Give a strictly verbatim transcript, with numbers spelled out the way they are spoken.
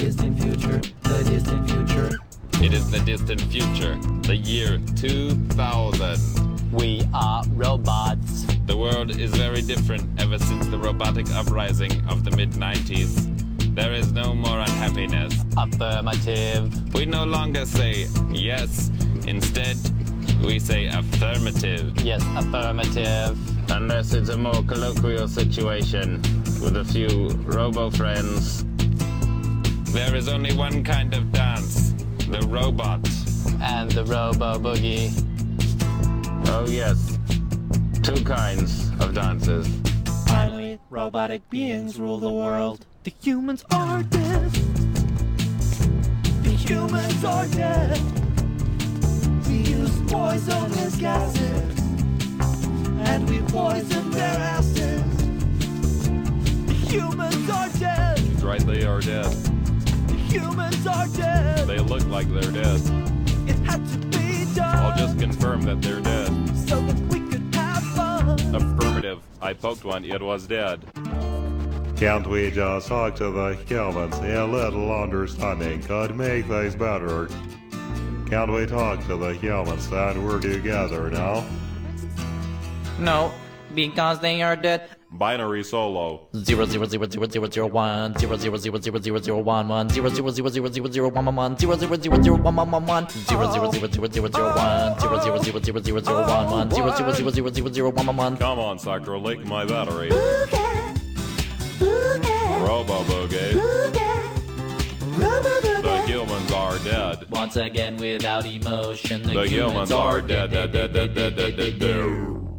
distant future, the distant future. It is the distant future, the year two thousand. We are robots. The world is very different ever since the robotic uprising of the mid nineties. There is no more unhappiness. Affirmative. We no longer say yes. Instead, we say affirmative. Yes, affirmative. Unless it's a more colloquial situation with a few robo-friends. There is only one kind of dance, the robot. And the robo boogie. Oh yes, two kinds of dances. Finally, robotic beings rule the world. The humans are dead. The humans are dead. We use poisonous gases, and we poison their asses. The humans are dead. That's right, they are dead. The humans are dead. They look like they're dead. It had to be done. I'll just confirm that they're dead. So that we could have fun. Affirmative. I poked one, it was dead. Can't we just talk to the humans? A little understanding could make things better. Can't we talk to the humans and we're together now? No, because they are dead. Binary solo. Zero zero zero zero zero zero one zero zero zero zero zero zero one one zero zero zero zero zero zero one one one zero zero zero zero one one one one zero zero zero zero zero zero one zero zero zero zero zero zero one one zero zero zero zero zero zero one one one. Come on, Sacro, link my battery. Boogie, boogie, Robo Boogie. boogie, robo The humans are dead. Once again, without emotion, the, The humans are dead, dead, dead, dead, dead, dead, dead, dead.